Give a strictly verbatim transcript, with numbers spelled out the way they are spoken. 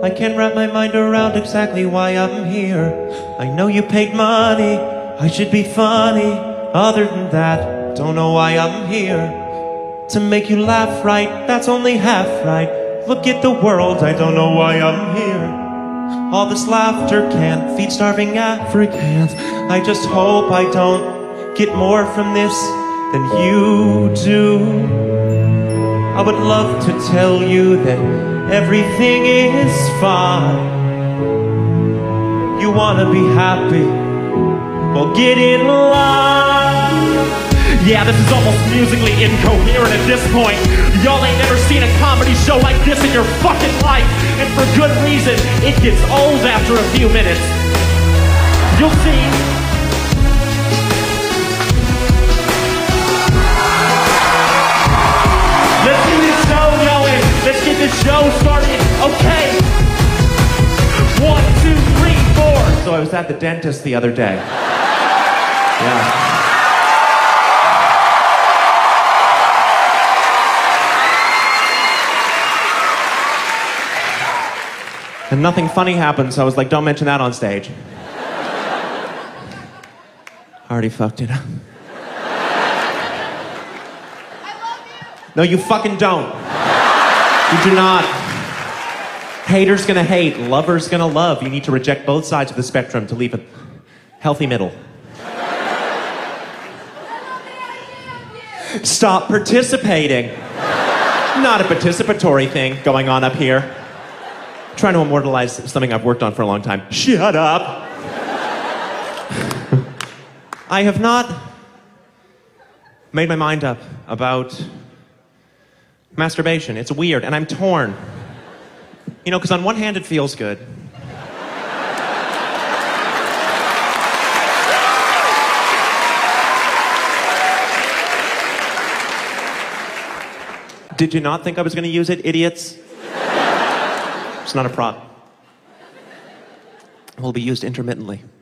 I can't wrap my mind around exactly why I'm here. I know you paid money, I should be funny. Other than that, don't know why I'm here. To make you laugh, right? That's only half right. Look at the world, I don't know why I'm here. All this laughter can't feed starving Africans. I just hope I don't get more from this than you do. I would love to tell you that everything is fine. You wanna be happy? Well, get in line. Yeah, this is almost musically incoherent at this point. Y'all ain't never seen a comedy show like this in your fucking life. And for good reason, it gets old after a few minutes. You'll see. Let's get this show going. Let's get this show started. Okay. One, two, three, four. So I was at the dentist the other day. Yeah. And nothing funny happened, so I was like, don't mention that on stage. Already fucked it up. I love you. No, you fucking don't. You do not. Hater's gonna hate, lover's gonna love. You need to reject both sides of the spectrum to leave a healthy middle. Stop participating. Not a participatory thing going on up here. Trying to immortalize something I've worked on for a long time. Shut up! I have not made my mind up about masturbation. It's weird, and I'm torn. You know, because on one hand it feels good. Did you not think I was going to use it, idiots? It's not a prop. It will be used intermittently.